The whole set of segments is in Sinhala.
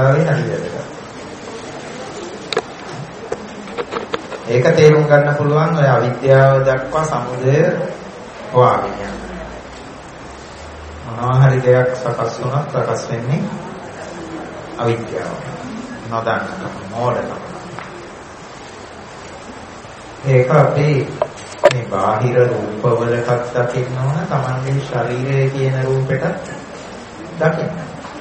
අවස්ථාවේ හරි වැදගත්. ඒක තේරුම් ගන්න පුළුවන් ඔය අවිද්‍යාව දක්වා සමුදය හොයාගෙන යන්න. මොනවා හරි දෙයක් සකස් වුණත් සකස් වෙන්නේ අවිද්‍යාව. නොදන්නකම, මෝඩකම. ඒක අපි මේ බාහිර රූපවලටත් දකින්න ඕන, තමන්ගේ ශරීරය කියන රූපෙටත් දකින්න.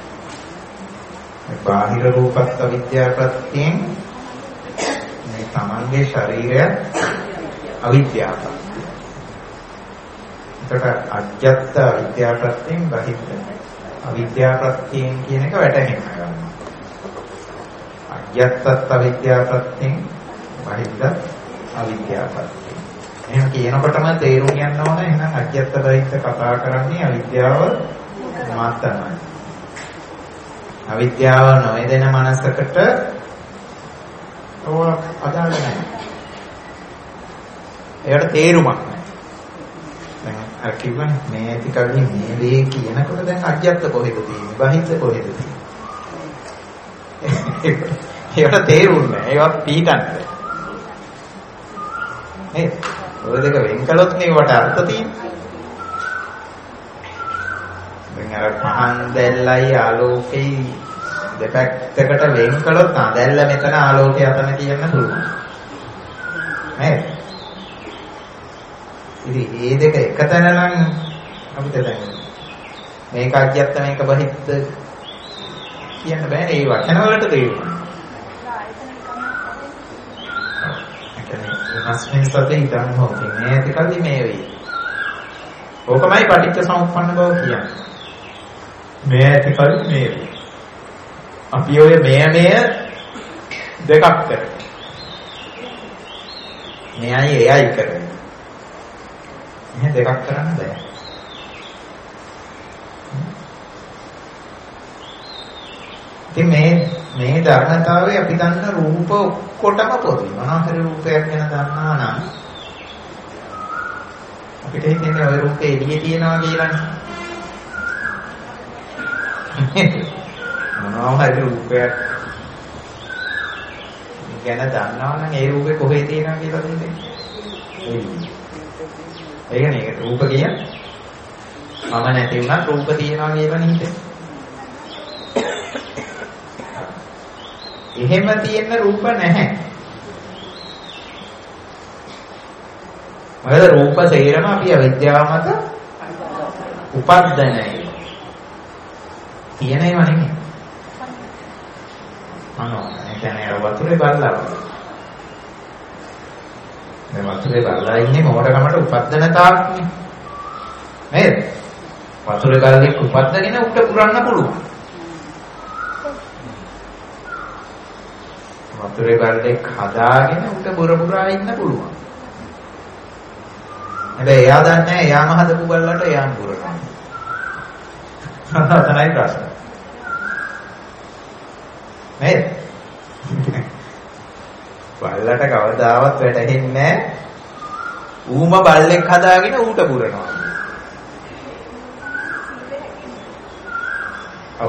මේ බාහිර රූපත් අවිද්‍යාවපත්යෙන් මේ තමන්ගේ ශරීරය අවිද්‍යාවපත්. ඒකට අජ්ජත් අවිද්‍යාවපත්යෙන් බහිද්ද අවිද්‍යාවපත්යෙන් කියන එක වැටහෙන්න ගන්නවා. අජ්ජත් අවිද්‍යාවපත්යෙන් බහිද්ද අවිද්‍යාවපත්යෙන්. එහෙනම් කියනකොටම තේරුම් ගන්න ඕන එහෙනම් අජ්ජත් බහිද්ද කතා කරන්නේ අවිද්‍යාව මාත්‍රමයි. අවිද්‍යාව නොයදෙන මනසකට ඕක අදාළ නැහැ. ඒකට තේරුමක් නැහැ. දැන් අර කිව්වනේ මේ ඇති කල්ලි මේ දේ කියනකොට දැන් අජ්ජත් කොහෙද තියෙන්නේ? බහිද්ද කොහෙද තියෙන්නේ? ඒකට තේරුන්නේ නැහැ. ඒවත් පිටින්ට. නේද? ඔය දෙක වෙන් කළොත් මේකට අර්ථ තියෙන්නේ. දැන් අර පහන් දැල්ලයි ආලෝකේ දෙපැත්තකට වෙන් කළොත් දැල්ල මෙතන ආලෝකය අතන කියන්න පුළුවන්. නේද? ඉතින් මේ දෙක එකතැන නම් අපිට දැන් මේක අජ්ජත් මේක බහිද්ද කියන්න බෑනේ. ඒ වචන වලට තේරුණා. අස්මින් සතේ ඉඳන් හොතේ මේ ඇතිකල්ලි මේ වෙයි. ඕකමයි පටිච්ච සමුප්පන්න බව කියන්නේ. මේ ඇතිකල්ලි මේ වෙයි. අපි ඔය මෙය දෙකක් කරේ. මෙයයි එයයි කරේ. මේ දෙකක් කරන්න බෑ. ඉතින් මේ ධර්මතාවය අපි දන්න රූප ඔක්කොටම පොදුයි. මොනවාහරි රූපයක් ගැන දන්නවා නම් අපිට හිතෙන්නේ ওই රූපේ එළියේ තියනවා කියලානේ. මොනවාහරි රූපයක් ගැන දන්නවා නම් ඒ රූපේ කොහේ තියෙනවා කියලා දෙන්නේ. ඒකනේ රූප කියන්නේ මම නැති වුණත් රූප තියෙනවා කියලානේ හිතෙන්නේ. එහෙම තියෙන රූප නැහැ. මොකද රූප සේරම අපි අවිද්‍යාව මත උපද්දනයි. තියෙන ඒවා නෙමෙයි. ඒ කියන්නේ අර වතුරේ බල්ලා වගේ. මේ වතුරේ බල්ලා ඉන්නේ මොකටකමට උපද්දන තාක්නේ. නේද? වතුරේ බල්ලෙක් උපද්දගෙන උඩ පුරන්න පුළුවන්. වතුරේ බල්ලෙක් හදාගෙන උඩ පුරපුරා ඉන්න පුළුවන්. හැබැයි එයා දන්නේ නැහැ එයාම හදපු බල්ලට එයාම පුරනවා. තමයි ප්‍රශ්න. නේද? බල්ලට කවදාවත් වැටහෙන්නේ නැහැ ඌම බල්ලෙක් හදාගෙන ඌට පුරනවා. ඔව්.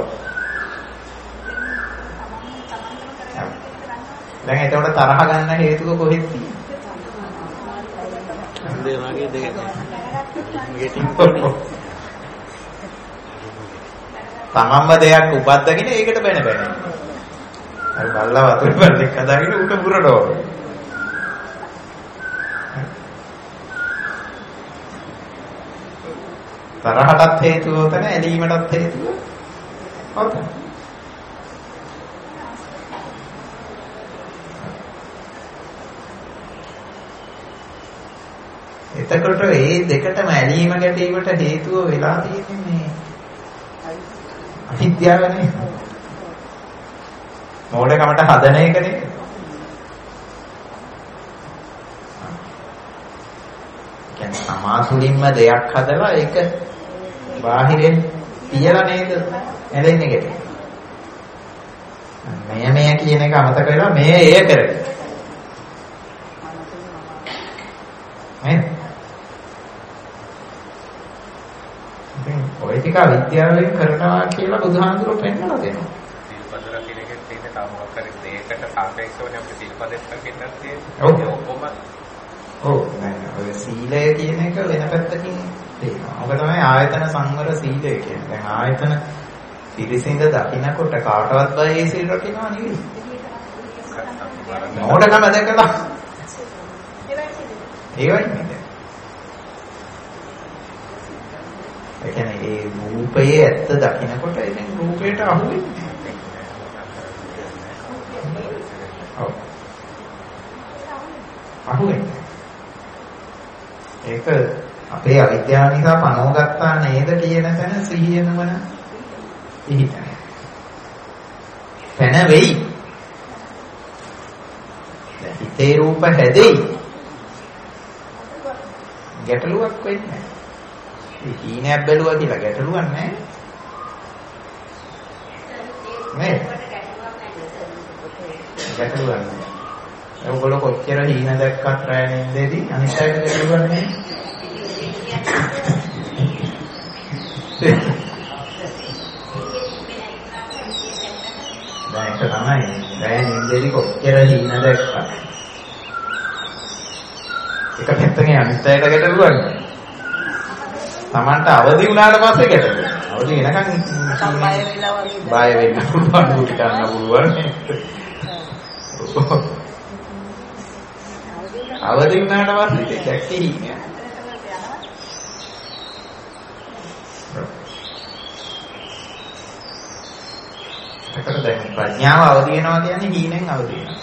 දැන් එතකොට තරහ ගන්න හේතුව කොහෙද තියෙන්නේ? තමන්ම දෙයක් උපද්දගෙන ඒකට බැන බැන. අර බල්ලා වතුරේ බල්ලෙක් හදාගෙන උට පුරනවා. තරහටත් හේතුව උතන, ඇලීමටත් හේතුව උතන. එතකොට මේ දෙකටම ඇලීම ගැටීමට හේතුව වෙලා තියෙන්නේ මේ අවිද්‍යාවනේ. මොඩකමට හදන එකනේ. කියන්නේ සමාසුලින්ම දෙයක් හදලා ඒක බාහිරෙන් තියලා නේද ඇලෙන්නේ ගැටේ. මෙය කියන එක අමතක වෙලා මේ එය කරගෙන. නේද? ඔය ටික අවිද්‍යාවෙන් කරනවා කියලා බුදුහාමුදුරුවෝ පෙන්නලා දෙනවා. තව මොකක් හරි දෙයකට සාපේක්ෂවනේ අපිට සිල්පදෙත් දකින්නත් තියෙන්නේ. ඔක්කොම ඔව් නෑ ඔය සීලය කියන එක වෙන පැත්තකින් තියෙනවා. ඔක තමයි ආයතන සංවර සීලය කියන්නේ. දැන් ආයතන පිරිසිඳ දකින්නකොට කාටවත් බය ඒ සීල් රකින්නවා නෙවෙයි. මොඩකම දැකලා ඒවයි නේද? ඒ කියන්නේ ඒ රූපයේ ඇත්ත දකින්නකොට ඉතින් රූපයට අහු වෙන්නේ. ඔව්. අහු වෙන්නේ. ඒක අපේ අවිද්‍යාව නිසා පනවගත්තා නේද කියන තැන සිහිය නමන පිහිටන. පැන වෙයි. හිතේ රූප හැදෙයි. ගැටලුවක් වෙන්නේ නැහැ. හීනයක් බැලුවා කියලා ගැටලුවක් නැහැ. නේ? ගැටලුවක් නැහැ. ඒගොල්ලෝ කොච්චර හීන දැක්කත් රැ නින්දේදී අනිත් අයට ගැටලුවක් නැහැ. දැන් ඒක තමයි රැ නින්දේදී කොච්චර හීන දැක්කත් එක පැත්තකින් අනිත් අයට ගැටලුවක් නැහැ. Tamanට අවදි වුණාට පස්සේ ගැටලුවක්. අවදි වෙනකන් බය වෙන්න පුළුවන් දුටි ගන්න පුළුවන්. අවදි වුණාට පස්සේ දැක්කේ හිණිය. ඒකට දැන් ප්‍රඥාව අවදි වෙනවා කියන්නේ හීනෙන් අවදි වෙනවා.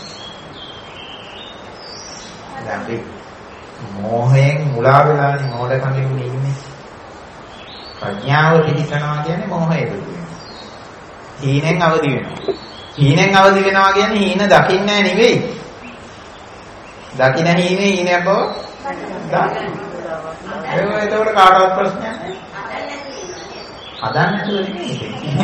දැන් අපි මෝහයෙන් මුලා වෙලානේ මෝඩකමින් ඉන්නේ. ප්‍රඥාව පිළිකනවා කියන්නේ මෝහය දුරු වෙනවා. හීනෙන් අවදි වෙනවා. හීනෙන් අවදි වෙනවා කියන්නේ හීන දකින්නේ නෙවෙයි. දකින්න හීනේ හීනයක් බව දකින්න. ඒකෝට කාටවත් ප්‍රශ්නයක් නැහැ. හදන්න නැතුව නෙමෙයි.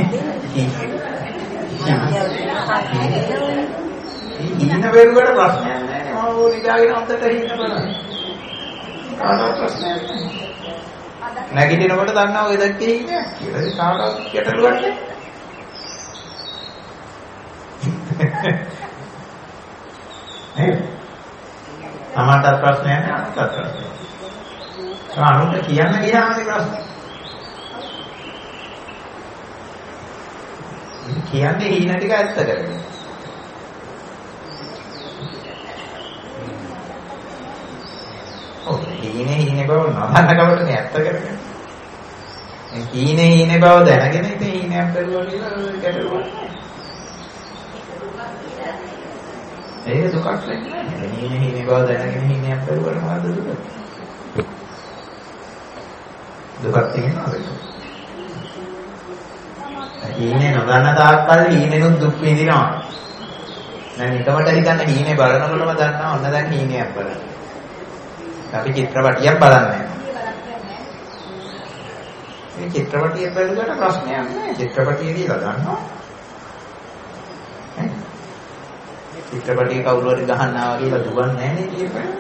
හීන වේරුවට ප්‍රශ්නයක් නැහැ. මම ඕක නිදාගෙන අන්තට හීන බලන්න. කාටවත් ප්‍රශ්නයක් නැහැ. නැගිටිනකොට දන්නවා ඔය දැක්කේ හීනයක් කියලා. ඒක කාටවත් ගැටලුවක් නැහැ. නේද? අමතර ප්‍රශ්නයක් නෑ අමතර ප්‍රශ්නයක්. අනුන්ට කියන්න ගියාම ප්‍රශ්නේ. කියන්නේ හීන ටික ඇත්ත කරගෙන. ඔව් හීනේ බව නදන්න කවටනේ ඇත්ත කරගෙන. මේ හීනේ බව දැනගෙන ඉතින් හීනයක් කරුවා කියලා ගැටලුවක් නෑ. ඒක දුකක් වෙන්නේ නැහැ. හීනේ බව දැනගෙන හීනයක් කරුවට මොකද දුක? දුකක් තියෙනවද? හීනේ නොදන්න තාක්කල් හීනෙනුත් දුක් විඳිනවා. දැන් නිකමට හිතන්න හීනේ බලනකොටම දන්නවා ඔන්න දැන් හීනයක් බලන්න. අපි චිත්‍රපටියක් බලන්නේ. මේ චිත්‍රපටිය බලුවට ප්‍රශ්නයක් නැහැ. චිත්‍රපටිය කියලා දන්නවා. චිත්‍රපටිය කවුරු හරි ගහන්න ආවා කියලා දුවන්නේ නැහැ නේ කියපේ.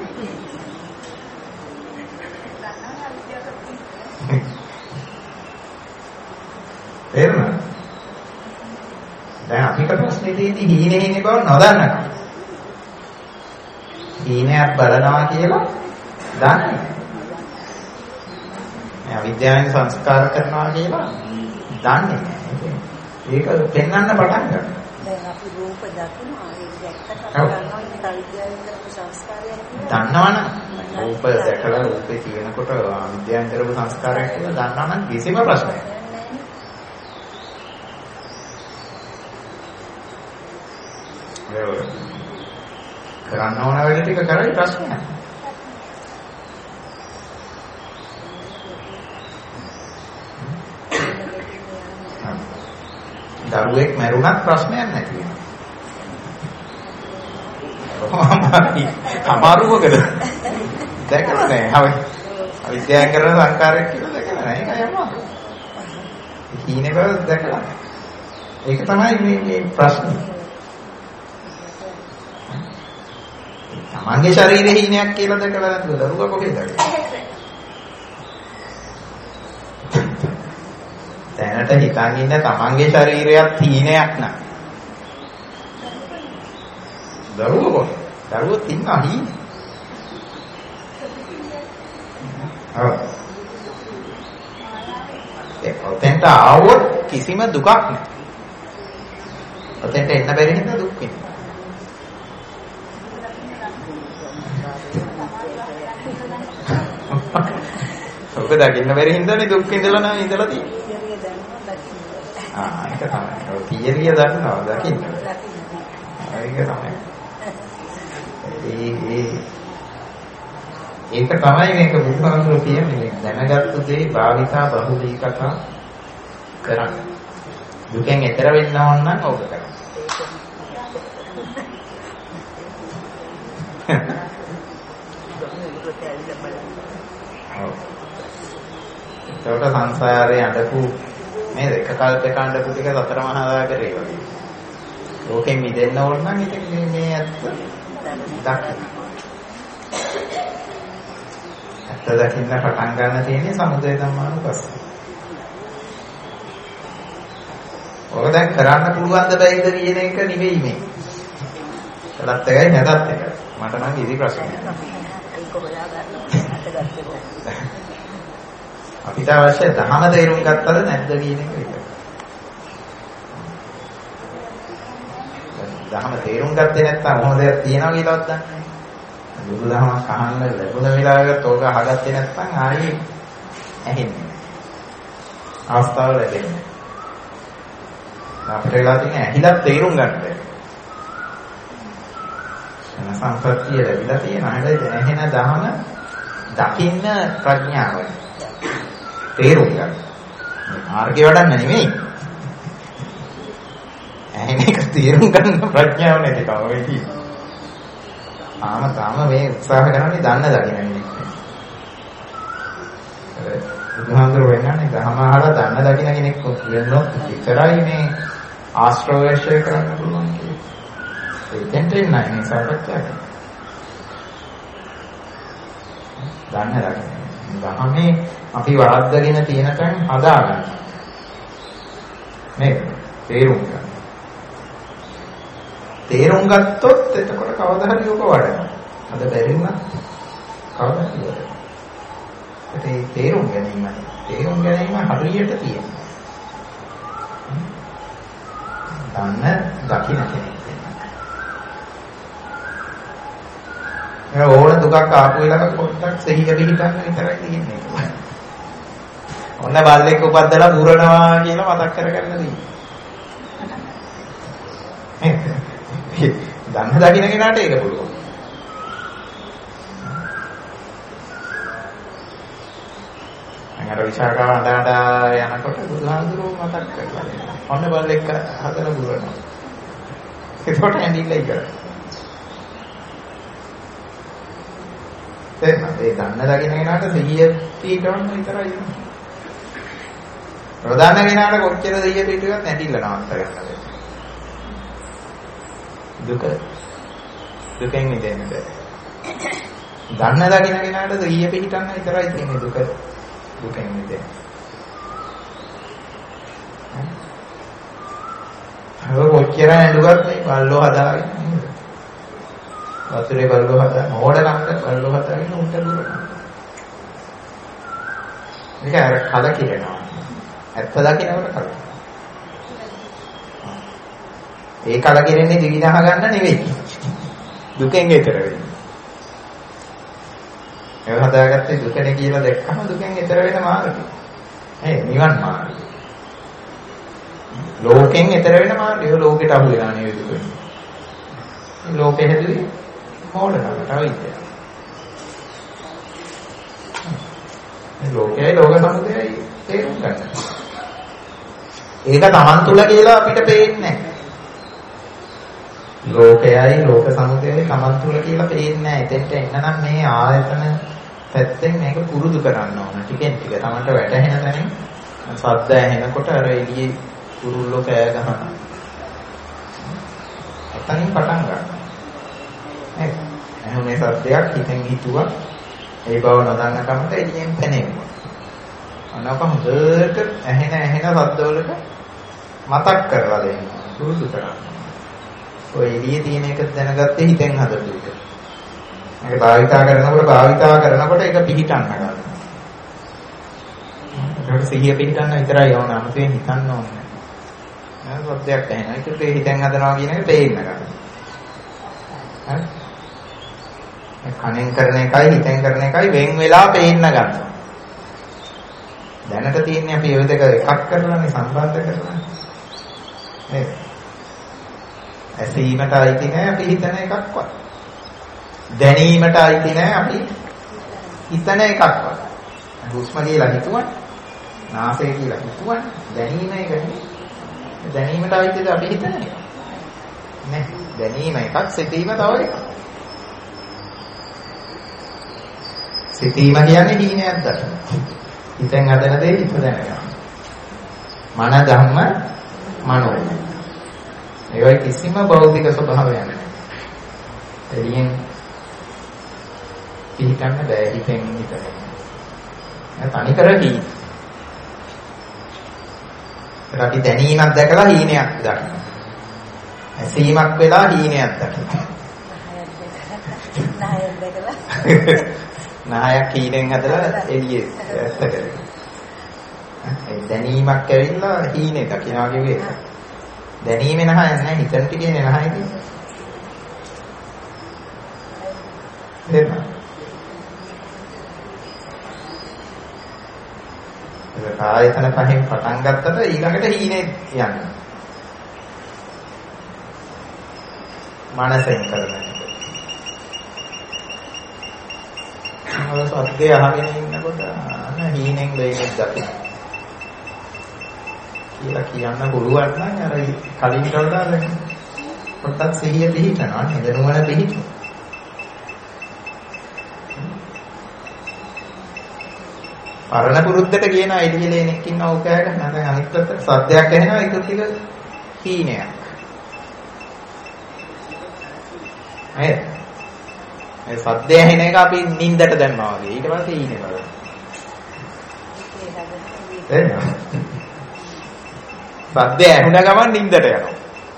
එහෙම. දැන් අපිට ප්‍රශ්නේ තියෙන්නේ හීනේ බව නොදන්නකම. හීනයක් බලනවා කියලා දන්නේ නැහැ. අවිද්‍යාවෙන් සංස්කාර කරනවා කියලා දන්නේ නැහැ. ඒක පෙන්වන්න පටන් ගන්නවා. දැන් අපි රූප දකිනවා ඒක දැක්කට ගන්නවා ඒක අවිද්‍යාවෙන් කරපු සංස්කාරයක් කියලා. දන්නවනම් රූප දැකලා රූපේ තියෙනකොට අවිද්‍යාවෙන් කරපු සංස්කාරයක් කියලා දන්නවනම් කිසිම ප්‍රශ්නයක් නැහැ. කරන්න ඕන වැඩ ටික කරයි ප්‍රශ්නයක් නැහැ. දරුවෙක් මැරුණත් ප්‍රශ්නයක් නැති වෙනවා. අමාරු මොකද? දැකලා නැහැ. අවිද්‍යාව කරන සංකාරයක් කියලා දැකලා නැහැ. ඒකයි අමාරු. හීනේ බව දැකලා නැහැ. ඒක තමයි මේ ප්‍රශ්නේ. තමන්ගේ ශරීරයේ හීනයක් කියලා දැකලා නැතුව දරුවා කොහෙද දැකලා? දැනට හිතන් ඉන්න තමන්ගේ ශරීරයක් හීනයක් නෑ. දරුවෝ තින්නා හි. ඔතෙන්ට ආවොත් කිසිම දුකක් නැහැ. ඔතෙන්ට එන්න බැරි හින්දා දුක් වෙනවා. ඔක දකින්න බැරි හින්දානේ දුක් විඳලා නම් ඉඳලා තියෙන්නේ. ඒක තමයි. ඔය තියරිය දන්නවා දකින්න. ඒක තමයි. ඒක තමයි මේක බුදුහාමුදුරුවෝ කියන්නේ දැනගත්තු දේ භාවිතා බහුලී කතා කරන්න. දුකෙන් එතර වෙන්න ඕන නම් ඕක කරන්න. ඒකට සංසාරේ අඬපු නේද? එක කල්පයක අඬපු ටික සතර මහා සාගරේ වගේ. ලෝකෙන් මිදෙන්න ඕන නම් ඉතින් මේ ඇත්ත දකින්න. ඇත්ත දකින්න පටන් ගන්න තියෙන්නේ සමුදය ධම්මානුපස්සන. ඔක දැන් කරන්න පුළුවන්ද බැයිද කියන එක නෙවෙයි මේ. කළත් එකයි නැතත් එකයි. මට නම් ඉදි ප්‍රශ්නයක්. අපිට අවශ්‍ය ධහම තේරුම් ගත්තද නැද්ද කියන එක විතරයි. ධහම තේරුම් ගත්තේ නැත්නම් මොන දෙයක් තියෙනවා කියලාවත් දන්නේ නැහැ. බුදුදහමක් අහන්න ලැබුණ වෙලාවකට ඕක අහගත්තේ නැත්නම් ආයේ ඇහෙන්නේ නැහැ. අවස්ථාව ලැබෙන්නේ නැහැ. අපිට වෙලා තියෙන ඇහිලා තේරුම් ගන්න බැහැ. සංසත්තිය ලැබිලා තියෙන අහලා ඇහෙන දහම දකින්න ප්‍රඥාවයි. තේරුම් ගන්න. මාර්ගේ වඩන්න නෙමෙයි. ඇහෙන එක තේරුම් ගන්න ප්‍රඥාව නැති කම වෙයි. තාම මේ උත්සාහ කරන්නේ දන්න දකින්න නෙමෙයි. බුදුහාමුදුරුවෝ වෙනන්නේ ධර්ම අහලා දන්න දකින්න කෙනෙක් කියනොත් විතරයි මේ ආශ්‍රවයශය කරන්න පුළුවන් කියන්නේ. ඒකෙන්ට නෑ මේ සාකච්ඡා කරන්නේ. දන්න දකින්න. ධර්මයේ අපි වරද්දගෙන තියෙන තැන් හදාගන්න. නේද? තේරුම් ගන්න. තේරුම් ගත්තොත් එතකොට කවදා හරි ඔක වඩනවා. අද බැරි වුණා. කවදා හරි වඩනවා. ඒ තේරුම් ගැනීම හරියට තියෙනවා. දන්න දකින්න කෙනෙක් වෙනවා. ඒ ඕන දුකක් ආපු වෙලාවක පොඩ්ඩක් සිහිය පිහිටන්න විතරයි තියෙන්නේ. ඔන්න බල්ලෙක් උපද්දලා පුරනවා කියලා මතක් කරගන්න තියෙන්නේ. දන්න දකින්න කෙනාට ඒක පුළුවන්. අර විශාකාව අඬ යනකොට බුදුහාමුදුරුවෝ මතක් කරලා දෙනවා. ඔන්න බල්ලෙක් හදලා පුරනවා. ඒකට ඇඬිලා ඉවරයි. එහෙනම් ඒ දන්න දකින්න කෙනාට සිහිය පිටවන්න විතරයි. ප්‍රධාන කෙනාට කොච්චර සිහිය පිටුවත් නැතිලා නවත්ත ගන්න දුකෙන් මිදෙන්න බෑ. දන්න දකින්න කෙනාට සිහිය පිටවන්න විතරයි තියෙන්නේ දුකෙන් මිදෙන්න. කොච්චර ඇඬුවත් මේ බල්ලෝ හදාගෙන නේද? වතුරේ බල්ලෝ හදා මොඩකට බල්ලෝ හදාගෙන උන්ට දුරනවා. මේක අර කලකිරෙනවා. ඇත්ත දකින්නකොට කල. ඒ කලකිරෙන්නේ දිවිනහ ගන්න නෙවෙයි. දුකෙන් ඈතර වෙන්න. ඒ හදාගත්තේ දුකනේ කියලා දැක්කම දුකෙන් ඈතර වෙන මාර්ගය. නිවන් මාර්ගය. ලෝකෙන් ඈතර වෙන මාර්ගය. ලෝකෙට අහු වෙනා නෙවෙයි දුක. ලෝකෙ හැදුවේ මොඩනකට අවිද්‍යාව. මේ ලෝකයයි ලෝක සමුදයයි තේරුම් ගන්න. ඒක Taman තුල කියලා අපිට පේන්නේ නැහැ. ලෝකයයි ලෝක සමුදයයි Taman තුල කියලා පේන්නේ නැහැ. එතෙන්ට එන්න නම් මේ ආයතන පැත්තෙන් මේක පුරුදු කරන්න ඕන. ටිකෙන් ටික Tamanට වැටහෙන තැනින් සද්ද ඇහෙනකොට අර එළියේ කුරුල්ලෝ කෑ ගහනවා. එතනින් පටන් ගන්න. නේද? එහෙනම් සත්‍යයක් හිතෙන් හිතුවා ඒ බව නොදන්න කමට එළියෙන් පැනෙනවා. අනක හොඳට ඇහෙන සද්දවලට මතක් කරලා දෙන්න පුරුදු කරන්න. ඔය එළියේ තියෙන එක දැනගත්තේ හිතෙන් හදපු එක. මේක භාවිතා කරනකොට ඒක පිහිටන්න ගන්නවා. ඒකට සිහිය පිහිටන්න විතරයි ඕන. අමුතුවෙන් හිතන්න ඕනේ නැහැ. සත්‍යයක් නැහැ. ඒකට හිතෙන් හදනවා කියන එක තේින්න ගන්න. හරි? කණෙන් කරන එකයි හිතෙන් කරන එකයි වෙන් වෙලා පේන්න ගන්නවා. දැනට තියෙන්නේ අපි ඔය දෙක එකක් කරලානේ සම්බන්ධ කරලා. නේද? ඇසීමට අයිති නැහැ අපි හිතන එකක්වත්. දැනීමට අයිති නැහැ අපි හිතන එකක්වත්. හුස්ම කියලා හිතුවා, නාසය කියලා හිතුවා, දැනීම එක නෙමෙයි. දැනීමට අයිතිද අපි හිතන එක. නෑ. දැනීම එකක්, සිතීම තව එකක්. සිතීම කියන්නේ හීනයක් දකින. හිතෙන් හදන දේ හිත දැනගන්න. මන ධම්ම මනෝ. ඒවයි කිසිම භෞතික ස්වභාවයක් නැහැ. එළියෙන් පිළිගන්න බෑ හිතෙන් හිතන. තනි කර කී. අපි දැනීමක් දැකලා හීනයක් දකිනවා. ඇසීමක් වෙලා හීනයක් දකිනවා. නායක් දැකලා නායක් හීනෙන් හදලා එළියේ ඇත්ත කරගෙන. ඒ දැනීමක් ඇවිල්ලා හීනේ දකිනවා කියුවේ ඒක. දැනීමේ නහය නැහැ හිතන ටිකේ නහය තියෙන්නේ. දෙන්න. ඒක ආයතන පහෙන් පටන් ගත්තට ඊළඟට හීනේ යනවා. මනසෙන් කරන එක. ඔය සද්දේ අහගෙන ඉන්නකොට හීනෙන් දෙයක් දකින්න. කියලා කියන්න පුළුවන් නම් අර කලින් කවදා දැන් පොඩ්ඩක් සිහිය පිහිටනවා නේද නුවණ පිහිටු. පරණ පුරුද්දට කියන එළියෙලෙනෙක් ඉන්නව උකෑ ගන්න දැන් අනිත් පැත්තට සද්දයක් ඇහෙනවා ඒක ටික හීනයක්. නේද? ඒ සද්දය ඇහෙන එක අපි නිින්දට දැම්මා වගේ ඊට පස්සේ හීනේ බලන්න. එහෙනම් සද්දය ඇහුණ ගමන් නිින්දට යනවා.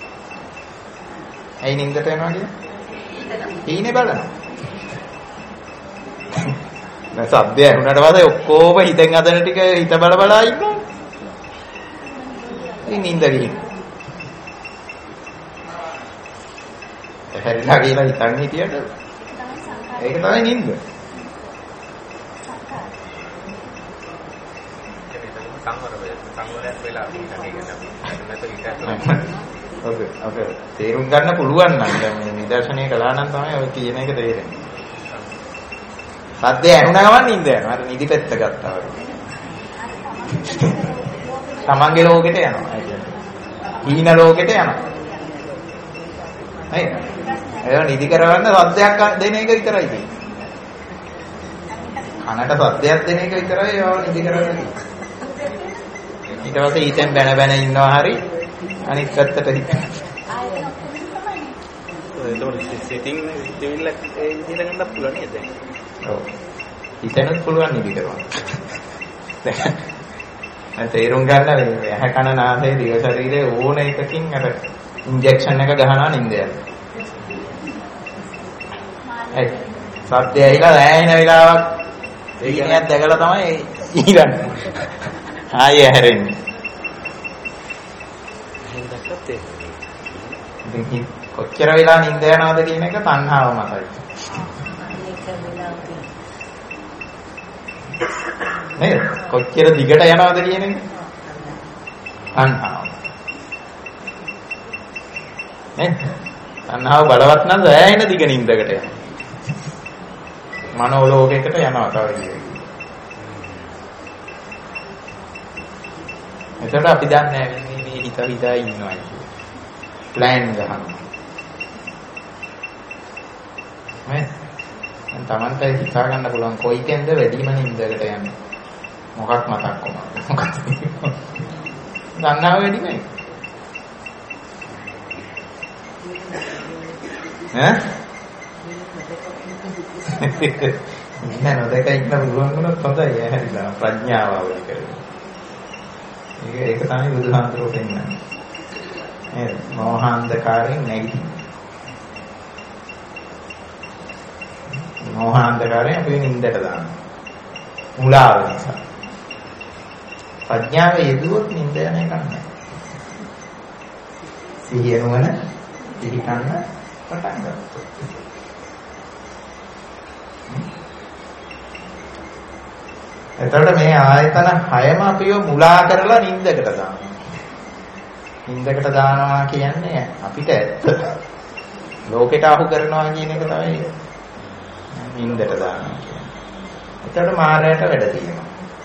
ඇයි නිින්දට යනවා කියන්නේ? හීනේ බලනවා. දැන් සද්දය ඇහුණට පස්සේ ඔක්කොම හිතෙන් හදන ටික හිත බල බලා ඉන්නවා. ඉතින් නිින්ද ගිහින්. හැරිලා කියලා හිතන්නේ හිටියට ඒක තමයි නිින්ද. ඔක තේරුම් ගන්න පුළුවන් නම් දැන් මේ නිදර්ශනය කළා නම් තමයි ඔය කියන එක තේරෙන්නේ. සද්දය ඇහුණ ගමන් නිින්ද යනවා. අර නිදි පෙත්ත ගත්තා වගේ. තමන්ගේ ලෝකෙට යනවා. හීන ලෝකෙට යනවා. නේද? ඒක නිදි කරවන්න සද්දයක් දෙන එක විතරයි තියෙන්නේ. කනට සද්දයක් දෙන එක විතරයි ඒව නිදි කරවන්නේ. ඊට පස්සේ ඊතෙන් බැන බැන ඉන්නවා හරි අනිත් පැත්තට හිත. ඒතකොට සිතින් දෙවිල්ල ඒ විදිහට ගන්න පුළුවන් නේද? ඔව්. හිතෙන්නත් පුළුවන් නිදි කරවන්න. තේරුම් ගන්න මේ ඇහැ කන නාසය දිව ශරීරයේ ඕන එකකින් අර ඉන්ජෙක්ෂන් එක ගහනවා නින්ද යනවා. ඒ සත්‍ය ඇහිලා ඈහින වෙලාවක් ඒකනියක් දැකලා තමයි ඊළඟ ආයෙ හැරෙන්නේ. ඉතින් කොච්චර වෙලා නින්ද යනවද කියන එක තණ්හාව මතයි. නේද? කොච්චර දිගට යනවද කියන එක තණ්හාව. නේද? තණ්හාව බලවත් නම් ඈහින දිග නින්දකට යනවා. මනෝ ලෝකයකට යනවා තව ඉන්නේ. එතකොට අපි දන්නේ මේ හිත හිතා ඉන්නවා කියලා. ප්ලෑන් ගහනවා. මේ දැන් Tamanta හිතා ගන්න පුළුවන් කොයි කෙන්ද වැඩිම නින්දකට යන්නේ. මොකක් මතක් කොහොමද? මොකක්ද? දන්නාව වැඩි නේ. ඈ? නෑ නොදක ඉන්න පුළුවන් වුණොත් හොඳයි ඇහැරිලා ප්‍රඥාව අවදි කරගන්න. ඒක තමයි බුදුහාමුදුරුවෝ කියන්නේ. නේද? මෝහාන්ධකාරයෙන් නැගිටින්න. මෝහාන්ධකාරයෙන් අපි නින්දට දානවා. මුලාව නිසා. ප්‍රඥාව යෙදුවොත් නින්ද යන එකක් නැහැ. සිහිය නුවණ පිළිකන්න පටන් ගන්නවා. එතකොට මේ ආයතන 6ම අපිව මුලා කරලා නින්දකට දානවා. නින්දකට දානවා කියන්නේ අපිට ඇත්ත. ලෝකෙට අහු කරනවා කියන එක තමයි නින්දට දානවා කියන්නේ. එතකොට මායයට වැඩ තියෙනවා.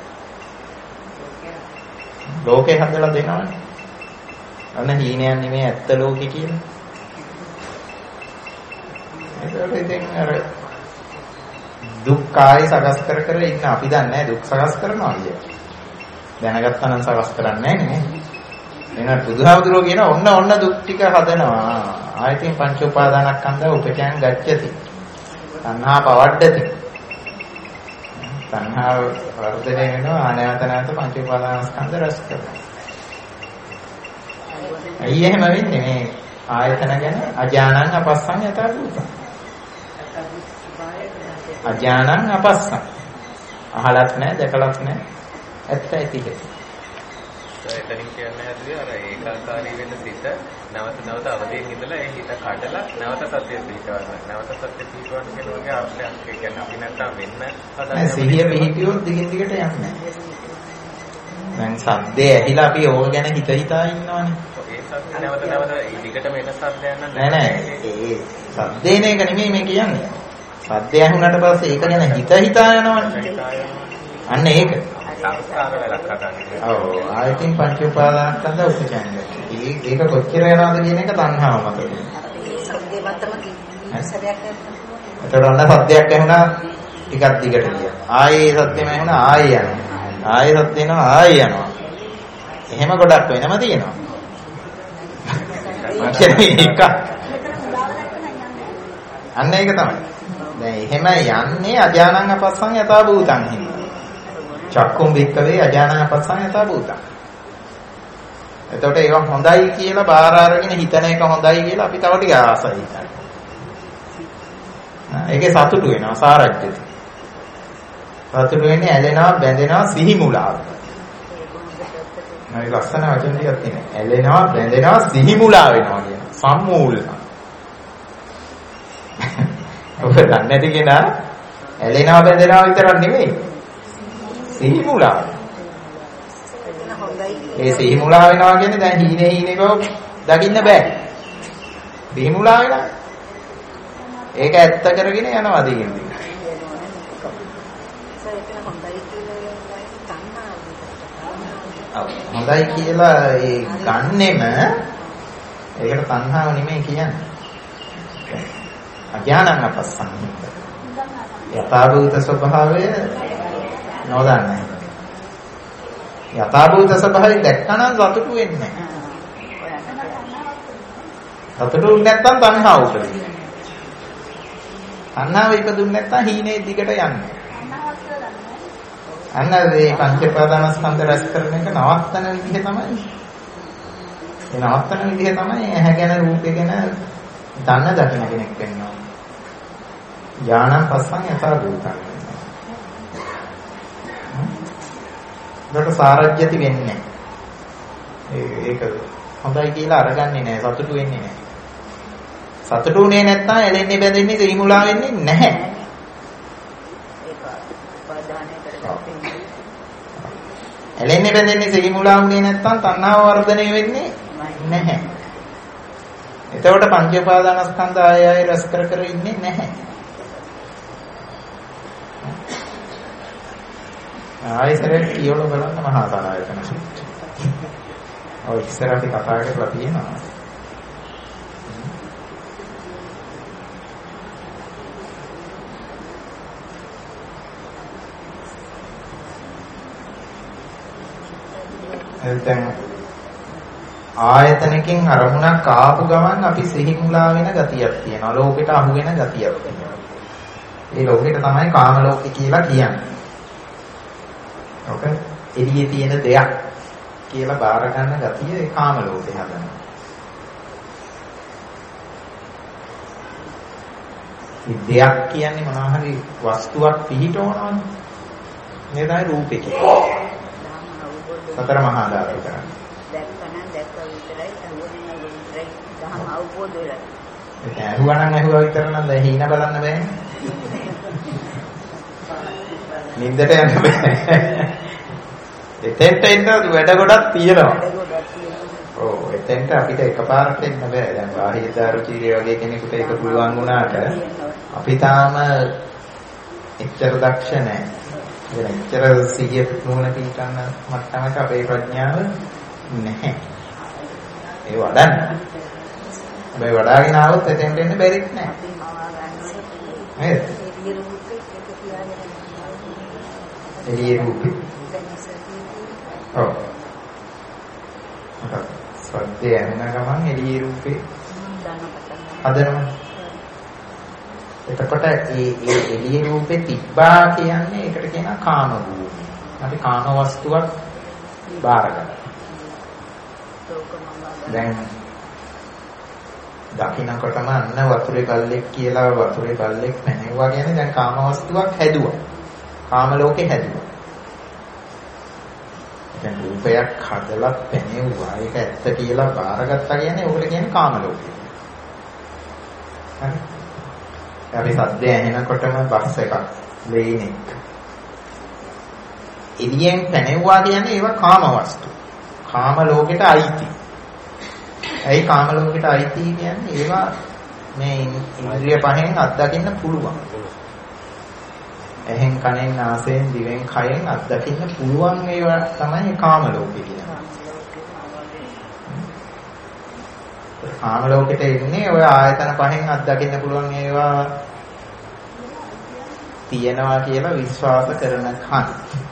ලෝකේ හදලා දෙනවනේ. අන්න හීනයන් නෙමෙයි ඇත්ත ලෝකේ කියන්නේ. එතකොට ඉතින් අර දුක්ඛාය සකස් කර කර ඉන්න අපි දන්නේ නැහැ දුක් සකස් කරනවා කියලා. දැනගත්තා නම් සකස් කරන්නේ නැහැ නේ. එහෙනම් බුදුහාමුදුරුවෝ කියන ඔන්න දුක් ටික හදනවා. ආයතින් පංච උපාදානස්කන්ධ උපචයන් ගච්ඡති. තණ්හා පවඩ්ඩති. තණ්හා වර්ධනය වෙනවා ආනායතනත පංච උපාදානස්කන්ධ රැස් කරනවා. ඇයි එහෙම වෙන්නේ මේ ආයතන ගැන අජානං අපස්සං යථා භූතං. අජානං අපස්සං. අහලත් නැහැ දැකලත් නැහැ. ඇත්ත ඇති හැටි. එතනින් කියන්නේ හැදුවේ අර ඒකාකාරී වෙන සිත නැවත අවදීන් ඉඳලා ඒ හිත කඩලා නැවත සත්‍ය පිටවන්න. නැවත සත්‍ය පිටවන්න කියනෝගේ අවශ්‍යයක්. ඒ කියන්නේ අපි නැත්තම් වෙන්න හදන්නේ සිහිය පිහිටියොත් දිගින් දිගට යන්නේ. දැන් සද්දේ ඇහිලා අපි ඕක ගැන හිතා ඉන්නවනේ. ඒ සද්ද නැවත ඊකට වෙන සද්දයක් නෑ ඒ සද්දේන එක නෙමෙයි මේ කියන්නේ. සද්දය ඇහුනට පස්සේ ඒක ගැන හිතා යනවනේ. අන්න ඒක. සංස්කාර වලක් හදන්නේ. ඔව් ආයතින් පංච උපාදානස්කන්ධ උපචයන්ය. ඒක කොච්චර යනවද කියන එක තණ්හාව මත. ඒ සද්දේ මතම සරයක් එතකොට ඔන්න සද්දයක් ඇහුණා ටිකක් දිගට ගියා. ආයේ සද්දෙම ඇහුණා ආයේ යනවා. ආයේ සද්ද එනවා ආයේ යනවා. එහෙම ගොඩක් වෙනම තියෙනවා. අන්න ඒක තමයි. දැන් එහෙම යන්නේ අජානං අපස්සං යථා භූතං හිමි. චක්කුම් වික්කවේ අජානං අපස්සං යථා භූතං. එතකොට ඒක හොඳයි කියලා බාර අරගෙන හිතන එක හොඳයි කියලා අපි තව ටික ආසයි හිතනවා. ඒකේ සතුටු වෙනවා සාරජ්‍යති. සතුටු වෙන්නේ ඇලෙනවා බැඳෙනවා සිහි මුලාව. මේ ලස්සන වචන ටිකක් තියෙනවා. ඇලෙනවා බැඳෙනවා සිහි මුලා වෙනවා කියන සම්මූලන. ඔබ දන්නේ නැති කෙනා ඇලෙනවා බැඳෙනවා විතරක් නෙමෙයි. සිහි මුලා. ඒ සිහි මුලා වෙනවා කියන්නේ දැන් හීනේ බව දකින්න බෑ. සිහි මුලා වෙනවා. ඒක ඇත්ත කරගෙන යනවා දිගින් දිගට. හොඳයි කියලා ඒ ගන්නෙම ඒකට තණ්හාව නෙමෙයි කියන්නේ. අඥානං අපස්සං. යථාභූත ස්වභාවය නොදන්නේ. යථාභූත ස්වභාවය දැක්කනම් සතුටු වෙන්නේ නැහැ. සතුටු නැත්නම් තණ්හාව උපදිනවා. තණ්හාව ඉපදුන්නේ නැත්නම් හීනේ දිගට යන්නේ. අන්න මේ පංච ප්‍රාදානස්කන්ධ රැස් කරන එක නවත්තන විදිහ තමයි. ඒ නවත්තන විදිහ තමයි ඇහැ ගැන රූපය ගැන දන්න දකින්න කෙනෙක් වෙනවා. ඥානං පස්සං යථා භූතං. ඒකට සාරජ්‍යති වෙන්නේ. ඒක හොඳයි කියලා අරගන්නේ නැහැ. සතුටු වෙන්නේ නැහැ. සතුටු උනේ නැත්නම් ඇලෙන්නේ බැඳෙන්නේ සිහිමුලා වෙන්නේ නැහැ. ඇලෙන්නේ බැඳෙන්නේ සිහිමුලා වුණේ නැත්නම් තණ්හාව වර්ධනය වෙන්නේ නැහැ. එතකොට පංච උපාදානස්කන්ධ ආයය රස කර ඉන්නේ නැහැ. ආයතරේ කියවල බලන්න මහා සාරායතන සූත්‍රය. ඔය ඉස්සරහට කතා කරලා තියෙනවා. දැන් ආයතනකින් අරමුණක් ආපු ගමන් අපි සිහි මුලා වෙන ගතියක් තියෙනවා. ලෝකෙට අහු වෙන ගතියක් තියෙනවා. ඒ ලෝකෙට තමයි කාම ලෝකෙ කියලා කියන්නේ. ඔක එළියේ තියෙන දෙයක් කියලා බාර ගන්න ගතිය ඒ කාම ලෝකේ හදනවා. දෙයක් කියන්නේ මොනවා හරි වස්තුවක් පිහිටවනවනේ. මේ තමයි රූපේ කියන්නේ. සතර මහා ධාතු කරන්නේ. දැක්කනම් දැක්ක විතරයි අහුවෙන විතරයි දහම අවබෝධ වෙලා. ඒක ඇහුවා නම් ඇහුවා විතර නම් දැන් හීන බලන්න බෑනේ. නින්දට යන්න බෑ. එතෙන්ට එන්න වැඩ ගොඩක් තියෙනවා. ඔව් එතෙන්ට අපිට එකපාරට එන්න බෑ. දැන් බාහිර දාරුචීරිය වගේ කෙනෙකුට ඒක පුළුවන් වුණාට අපි තාම එච්චර දක්ෂ නැහැ. ඒ එච්චර සිහිය නුවණ පිටන්න මට්ටමක අපේ ප්‍රඥාව නැහැ. ඒ වඩන්න. හැබැයි වඩාගෙන ආවොත් එතෙන්ට එන්න බැරිත් නැහැ. නේද? එළියේ රූපේ. ඔව්. සත්‍ය යන ගමන් එළියේ රූපේ හදනවා. එතකොට ඒ එළියේ රූපේ තිබ්බා කියන්නේ ඒකට කියනවා කාම භූමිය. අපි කාම වස්තුවක් බාරගන්නවා. දැන් දකින්නකොටම අන්න වතුරේ බල්ලෙක් කියලා වතුරේ බල්ලෙක් නැහැවුවා කියන්නේ දැන් කාම වස්තුවක් හැදුවා. කාම ලෝකේ හැදුවා. දැන් රූපයක් හදලා පැනෙවුවා. ඒක ඇත්ත කියලා බාරගත්තා කියන්නේ ඕකට කියන්නේ කාම ලෝකය. හරි. අපි සද්දය ඇහෙනකොටම බස් එකක්, ලේනෙක්. එළියෙන් පැනෙවුවා කියන්නේ ඒවා කාම වස්තු. කාම ලෝකෙට අයිති. ඇයි කාම ලෝකෙට අයිති කියන්නේ ඒවා මේ ඉන්ද්‍රිය පහෙන් අත්දකින්න පුළුවන්. එහෙන් කනෙන් නාසයෙන් දිවෙන් කයෙන් අත්දකින්න පුළුවන් ඒවා තමයි කාම ලෝකෙ කියන්නේ. කාම ලෝකෙට එන්නේ ඔය ආයතන පහෙන් අත්දකින්න පුළුවන් ඒවා තියෙනවා කියලා විශ්වාස කරන කන්.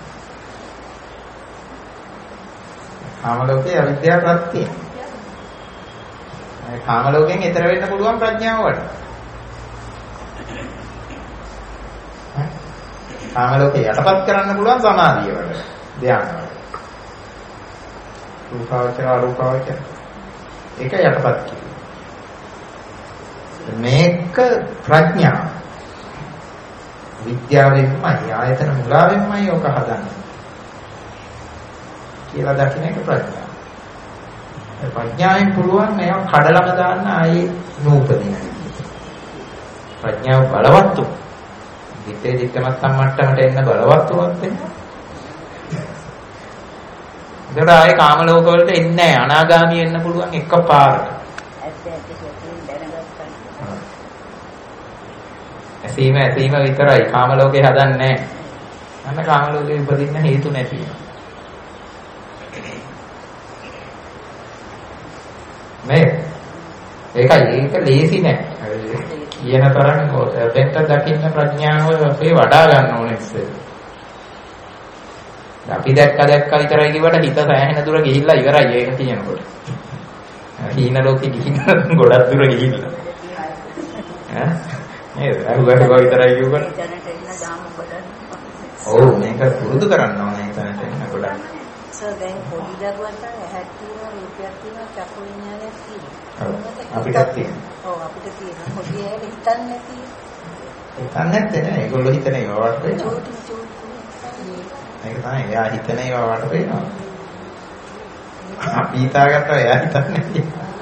කාම ලෝකේ අවිද්‍යාව ප්‍රත්‍යය. ඒ කාම ලෝකයෙන් ඈතර වෙන්න පුළුවන් ප්‍රඥාව වඩ. කාම ලෝකේ යටපත් කරන්න පුළුවන් සමාධිය වල ධ්‍යාන වල. රූපාවචර අරූපාවචර ඒක යටපත් කිරීම. මේක ප්‍රඥා. විද්‍යාවෙන්මයි ආයතන මුලාවෙන්මයි ඔක හදන්නේ. කියලා දකින්න එක ප්‍රඥා. ඒ ප්‍රඥාවෙන් පුළුවන් මේවා කඩලම දාන්න ආයේ නූපදින. ප්‍රඥාව බලවත් වුණා. හිතේ දික්කමත් සම්මට්ටමට එන්න බලවත් වුණොත් එන්නේ. ඒකට ආයේ කාම ලෝක වලට එන්නේ නැහැ. අනාගාමී වෙන්න පුළුවන් එකපාරට. ඇසීම විතරයි කාම ලෝකේ හදන්නේ නැහැ. අන්න කාම ලෝකේ උපදින්න හේතු නැති වෙනවා. මේ ඒක ලේසි නෑ. කියන තරම් දෙන්න දකින්න ප්‍රඥාව අපේ වඩා ගන්න ඕනේ ඉස්සෙල්ලා. අපි දැක්ක විතරයි කිව්වට හිත සෑහෙන දුර ගිහිල්ලා ඉවරයි ඒක කියනකොට. හීන ලෝකෙ ගිහින් ගොඩක් දුර ගිහිල්ලා. ඈ නේද? අරුගඩ විතරයි කිව්වට. ඔව් මේක පුරුදු කරන්න ඕනේ එතනට එන්න ගොඩක්. දැන් පොඩි දරුවන්ට ඇහක් තියෙනවා රූපයක් තියෙනවා චක්කු විඤ්ඤාණයක් තියෙනවා. ඔව් අපිටත් තියෙනවා. ඔව් අපිට තියෙනවා. පොඩි ඇයි හිතන්නේ නැති. හිතන්නේ නැත්තේ නෑ. ඒගොල්ලෝ හිතන ඒවා වට වෙනවා. ඒක තමයි එයා හිතන ඒවා වට වෙනවා. අපි හිතාගත්තා එයා හිතන්නේ නැති.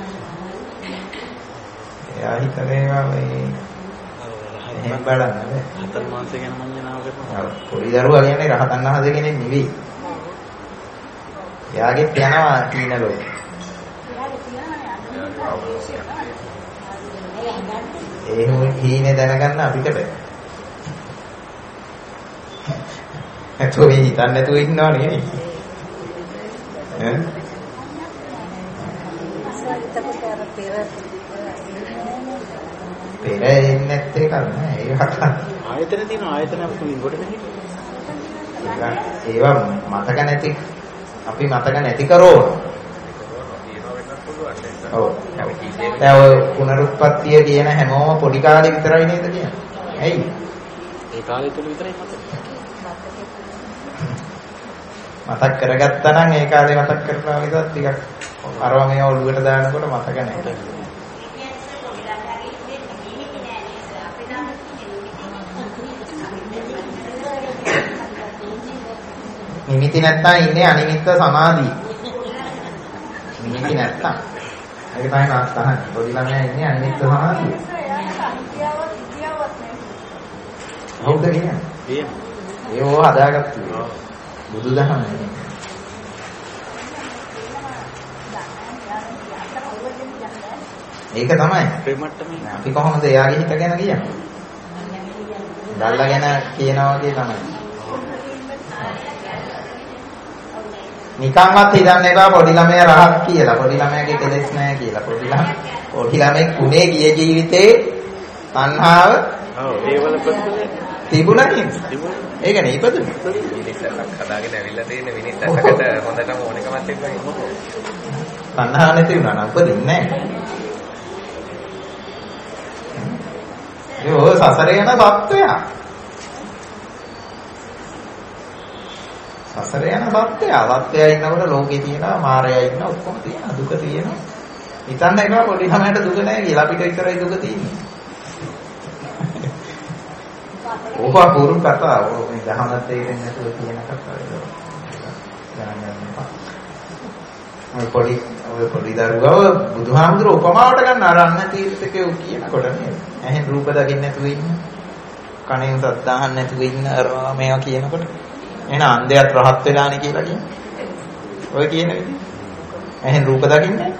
එයා හිතන ඒවා මේ එහෙම බලන්න බෑ. හතර මාසෙ ගැන මඤ්ඤණාව කරනවා. පොඩි දරුවා කියන්නේ රහතන් වහන්සේ කෙනෙක් නෙවෙයි. එයාගෙත් යනවා තීන ලෝකෙ. ඒ හීනේ දැනගන්න අපිට බෑ. ඒතෝ මේ හිතන්නේ නැතුව ඉන්නව නෙවෙයි. පෙර එන්නේ නැත්තේ කරන්නේ ඒකට. ආයතන තියෙන ආයතන අපිට කොට නැහැ. ඒවා මතක නැති අපි මතක නැති කරෝන. ඔව්. දැන් ඔය පුනරුත්පත්තිය කියන හැමෝම පොඩි කාලේ විතරයි නේද කියන්නේ? ඇයි? ඒ කාලේ තුල විතරයි මතක් කරගත්තා නම් ඒ කාලේ මතක් කරනවා වගේ ටිකක් අරවා මේ ඔළුවට දානකොට මතක නැහැ. නිමිති නැත්තම් ඉන්නේ අනිමිත්ත සමාධිය. නිමිති නැත්තම්. ඒක තමයි මාත් අහන්නේ. පොඩි ළමයා ඉන්නේ අනිමිත්ත සමාධිය. හොඳ කියන්නේ. ඒ ඕව හදාගත්තා. බුදුදහම නෙමෙයි. ඒක තමයි. අපි කොහොමද එයාගේ හිත ගැන කියන්නේ? දල්ලා ගැන කියනවා වගේ තමයි. නිකන්වත් හිතන්න එපා පොඩි ළමයා රහත් කියලා. පොඩි ළමයාගේ කෙලෙස් නැහැ කියලා. පොඩි ළමෙක් කුණේ ගිය ජීවිතේ තණ්හාව ඒවල තිබුණා නේද? ඒකනේ ඉපදුනේ. මිනිස්සුන්ට හදාගෙන ඇවිල්ලා තියෙන මිනිස්සුන්ට හොඳටම ඕනකමක් තිබ්බා මොකෝ. තණ්හාව නැති වුණා නම් උපදින්නේ නැහැ. ඒ සසරේ යන සත්වයා. සසරේ යන සත්වයා. සත්වයා ඉන්නකොට ලෝකේ තියෙනවා, මායя ඉන්නවා, ඔක්කොම තියෙනවා, දුක තියෙනවා. හිතන්න එපා පොඩි ළමයට දුක නැහැ කියලා. අපිට විතරයි දුක තියෙන්නේ. ඕක පුරු කතා. ඕක මේ දහම තේරෙන්නේ නැතුව කියන කතා ඒක. ඔය පොඩි දරුවව බුදුහාමුදුරුවෝ උපමාවට ගන්න අරන්න තීර්ථකයෝ කියනකොට නේද? ඇහෙන් රූප දකින්න නැතුව ඉන්න. කනෙන් සද්ද අහන්න නැතුව ඉන්න අරවා මේවා කියනකොට එහෙනම් අන්ධයත් රහත් වෙලානේ කියලා කියන්නේ. ඔය කියන විදිහ. ඇහෙන් රූප දකින්නේ.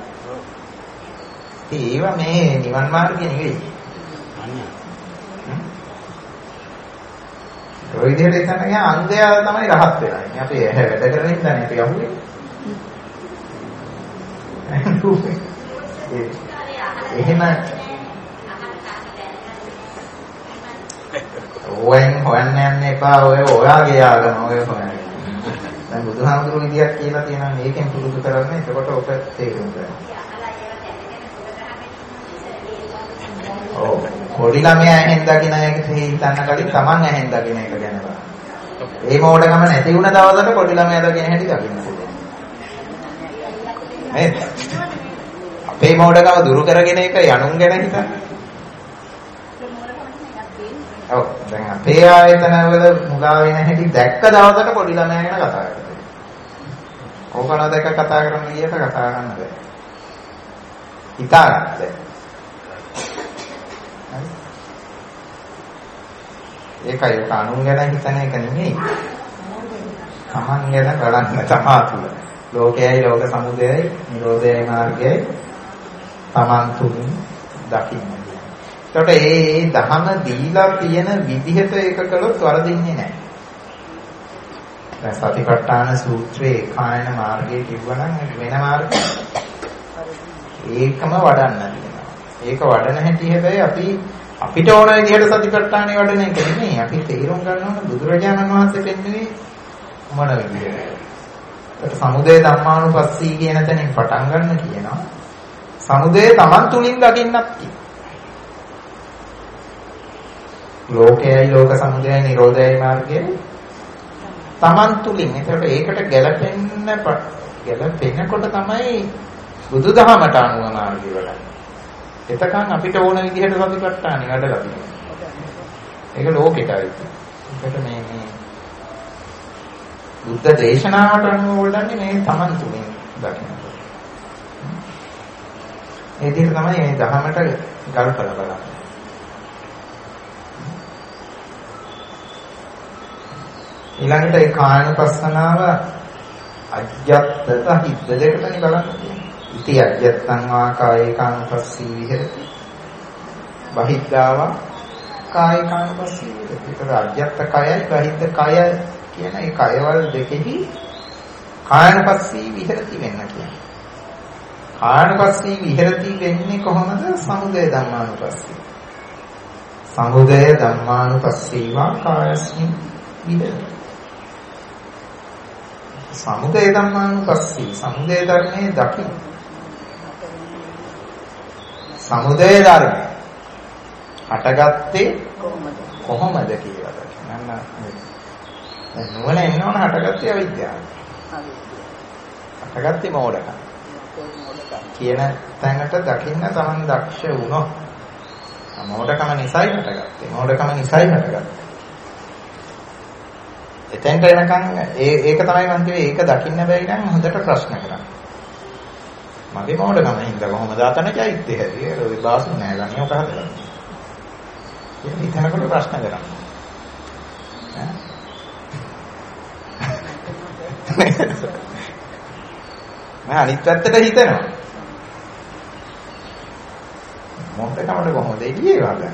ඒවා මේ නිවන් මාර්ගය නෙවෙයි. ඔය විදිහට හිතන්න ගියා අන්ධයා තමයි රහත් වෙලා ඉන්නේ. අපි ඇහැ වැඩ කරගෙන ඉඳන්නේ අපි අහුවේ. එහෙම ඔයෙන් හොයන්න යන්න එපා. ඔයාගේ ආගම ඔය හොයන්න. දැන් බුදුහාමුදුරුවෝ විදියක් කියලා තියෙනවා මේකෙන් පුරුදු කරන්න. එතකොට ඔක තේරුම් ගන්න. ඔව් පොඩි ළමයා ඇහෙන් දකින්න එක හිතන්න කලින් Taman ඇහෙන් දකින්න එක ගැන බලන්න. ඒ මොඩකම නැති වුණ දවසට පොඩි ළමයා දකින්න හැටි දකින්න පුළුවන්. නේද? අපේ මොඩකම දුරු කරගෙන එක යනුන් ගැන හිතන්න. ඔව් දැන් අපේ ආයතන වල මුලා වෙන හැටි දැක්ක දවසට පොඩි ළමයා ගැන කතා කරනවා. ඕකන දැක්ක කතා කරන්න ගියට කතා කරන්න බෑ. හිතාගන්න. ඒකයි අනුන් ගැන හිතන එක නෙමෙයි. තමන් ගැන බලන්න තමයි. ලෝකයයි ලෝක සමුදයයි නිරෝධයයි මාර්ගයයි තමන් තුලින් දකින්න. එතකොට මේ දහම දීලා තියෙන විදිහට ඒක කළොත් වරදින්නේ නැහැ. දැන් සතිපට්ඨාන සූත්‍රයේ කායන මාර්ගයේ කිව්වනම් වෙන මාර්ගයක්. ඒකම වඩන්න තියෙනවා. ඒක වඩන හැටි හැබැයි අපිට ඕන විදිහට සතිපට්ඨානෙ වඩන එක නෙමෙයි. අපි තේරුම් ගන්න ඕන බුදුරජාණන් වහන්සේ පෙන්වන්නේ මොන විදිහටද? ඒත් සමුදය ධම්මානුපස්සී කියන තැනින් පටන් ගන්න කියනවා. සමුදය Taman තුලින් දකින්නත් කියනවා. ලෝකයයි ලෝක සමුදයයි නිරෝධයයි මාර්ගයයි Taman තුලින්. ඒකට ගැලපෙනකොට තමයි බුදුදහමට අනුව මාර්ගය වඩන්නේ. එතකන් අපිට ඕන විදිහට සතිපට්ඨානෙ වැඩලා තියෙනවා. ඒක ලෝකෙටයි. ඒකට මේ බුද්ධ දේශනාවට අනුව වඩන්නේ මේ Taman තුලින් දකින්න. ඒ විදිහට තමයි මේ ධහමට ගල්පලා බලන්නේ. ඊළඟට ඒ කායනුපස්සනාව අජ්ජත් සහිත දෙකටනේ බලන්න තියෙන්නේ. ඉති අජ්ජත්තං වා කායේකානුපස්සී විහෙරති. බහිද්ධාව කායේකානුපස්සී විහෙරති. ඒක අජ්ජත් කයයි බහිද්ධ කය කියන ඒ කයවල දෙකෙහි කායනුපස්සී විහෙරති වෙන්න කියන්නේ. කායනුපස්සී විහෙරති වෙන්නේ කොහොමද? සමුදය ධම්මානුපස්සී. සමුදය ධම්මානුපස්සීවා කායස්මින් විහෙරති. සමුදය ධම්මානුපස්සී සමුදය ධර්මයේ දකින්න. සමුදය ධර්ම හටගත්තේ කොහොමද කියලා දකින්න. දැන් නුවණ එන්නවන හටගත්තේ අවිද්‍යාව. හටගත්තේ මෝඩකම. කියන තැනට දකින්න තමන් දක්ෂ වුණොත් මෝඩකම නිසායි හටගත්තේ. මෝඩකම නිසායි හටගත්තේ. එතෙන්ට එනකන් ඒක තමයි මම කිව්වේ ඒක දකින්න බැරි නම් හොඳට ප්‍රශ්න කරන්න. මගේ මොඩකම හින්දා කොහොමද ආතන චෛත්‍ය හැදී ඔය බාසු නෑ ගන්නේ ඔක හදලා. ඒක හිතනකොට ප්‍රශ්න කරන්න. මම අනිත් පැත්තට හිතනවා. මොකටද කොහොමද එළියේ වගේ.